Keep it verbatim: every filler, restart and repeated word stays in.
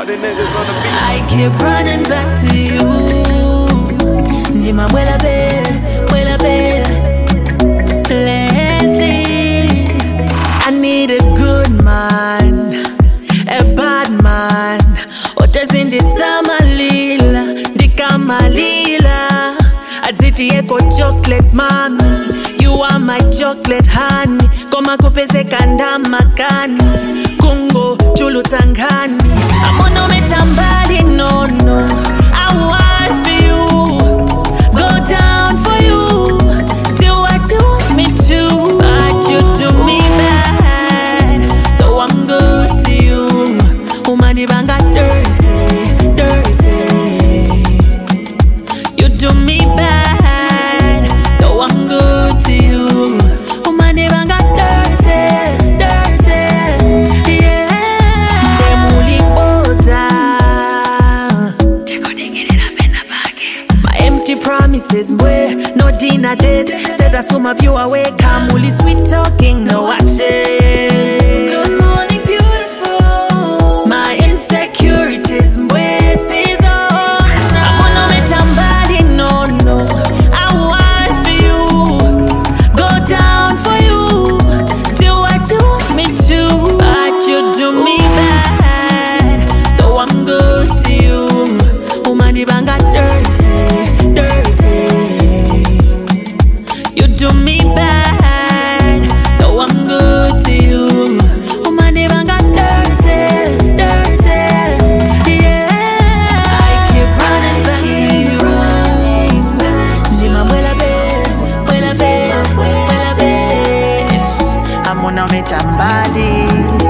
Party niggas on the beat. I keep running back to you. Ndima wela be, wela be. Leslie, I need a good man, a bad man. Others in the summer lila, the kamalila. Aziti eko chocolate mommy, you are my chocolate honey. Koma kupeze kanda makani, kungo chulu tangani. Amono metambali no no, I want for you, go down for you, do what you want me to. But you do me bad, though I'm good to you. Umani banga dirty, dirty. You do me bad, though I'm good to you. Umani banga dirty, dirty. Yeah. Demuli ota. My empty promises, boy, no dinner date. Said I saw my view away, Kamuli sweet talking, no action. Good morning, beautiful. My insecurities, boy, sees on. I'm on no metambali, no, no. I want for you, go down for you, do what you want me to. But you do me bad, though I'm good to you. Umani banga dirty, dirty. You do me bad, though I'm good to you. Umani banga dirty, dirty. Yeah. I keep running back to you. Ndima wela be, wela be, wela be. I'm on a metambali.